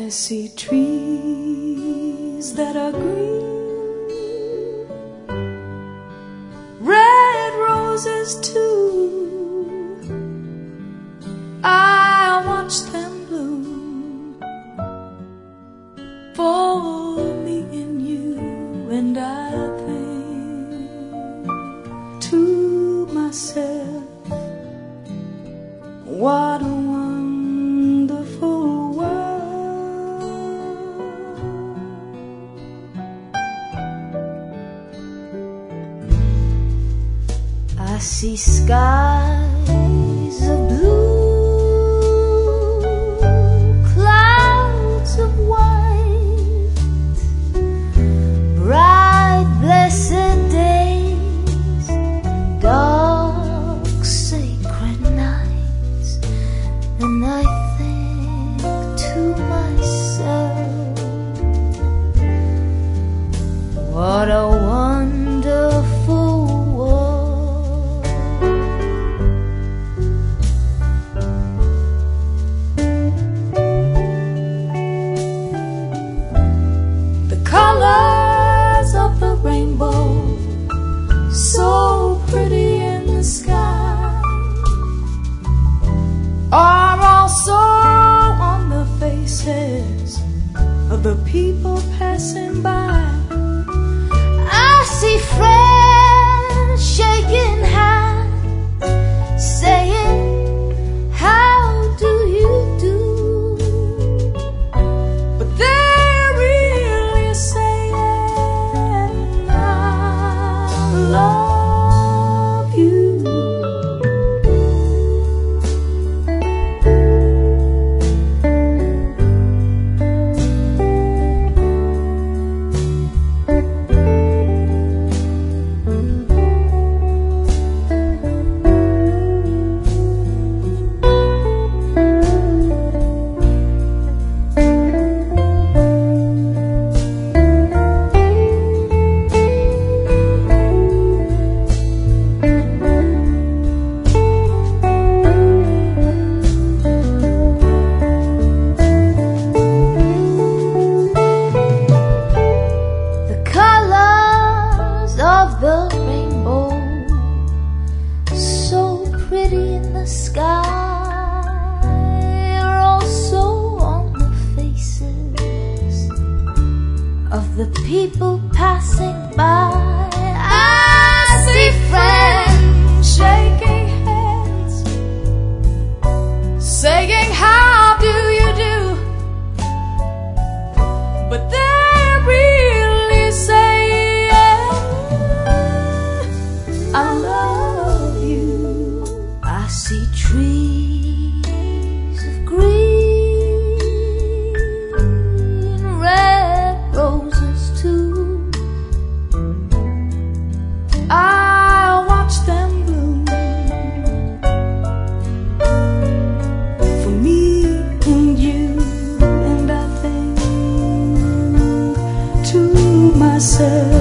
I see trees that are green, red roses too. I watch them bloom for me and you, and I think to myself, what a wonderful world. I see skies of blue, clouds of white, bright blessed days, dark sacred nights. And I think to myself, what a wonderful world. The colors of the rainbow, so pretty in the sky, are also on the faces of the people passing by. I see friends shaking hands, saying, how do you do? But they're really saying, I love you. The rainbow, so pretty in the sky, are also on the faces of the people passing by. I see friends shaking hands, saying, how do you do? But they're really saying, I love you. I see trees of green, red roses too. I watch them bloom for me and you, and I think to myself,